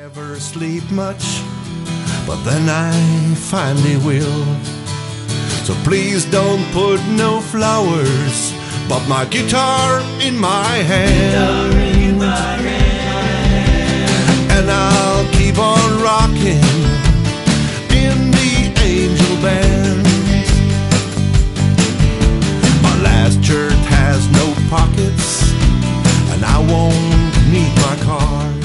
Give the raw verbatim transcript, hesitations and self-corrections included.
never sleep much, but then I finally will. So please don't put no flowers, but my guitar in my hand. In my hand. And I'll keep on rocking in the Angel Band. My last shirt has no pockets, and I won't need my car.